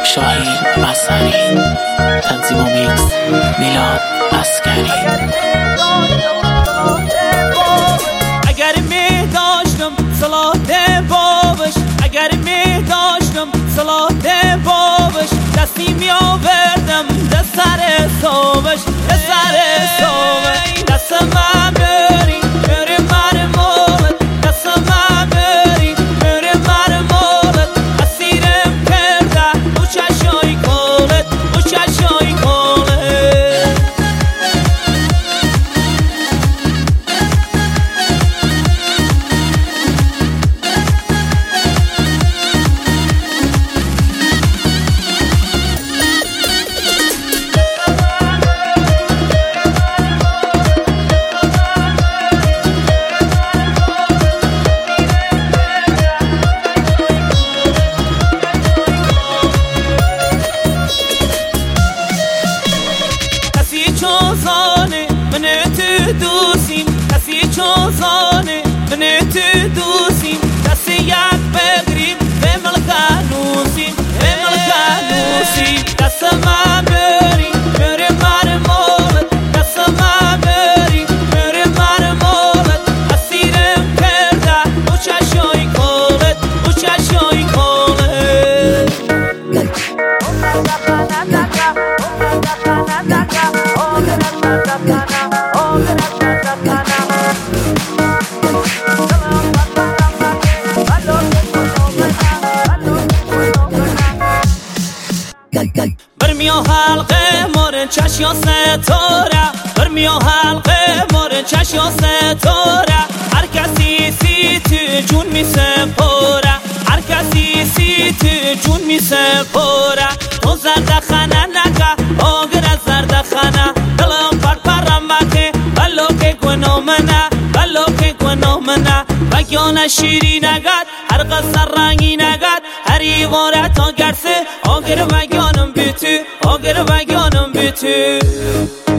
شاهین بصری، تنظیم و میکس میلاد عسکری. اگر می داشتم صلاح بابش، اگر می داشتم صلاح بابش، دستی می آوردم دست سر صوبش، دست سر صوبش. دست من بری بری من مولد، دست من بری بری من مولد، اسیرم کرده او چشای کولت، او چشای کولت. کسی چوزانه من تو دوسیم، دست یک بگریم به ملکانوسیم، به ملکانوسیم. دست من بری بری من مولد، دست من بری بری من مولد، اسیرم کرده او چشای کولت، او چشای کولت. برمی و حلقه مورد چشی و ستاره، برمی و حلقه مورد چشی و ستاره. هر کسی سی تو جون می سپاره، هر کسی سی تو جون می سپاره. تو زرد خانه نگه آگر زرد خانه، دلم پر پرم بکه بلو که گنو منه، بلو که گنو منه. بگیان شیری نگد هر قصر رنگی نگد، هر ایوارت آگرسه آگر بگیانم بیتو، آگر بگیانم بیتو.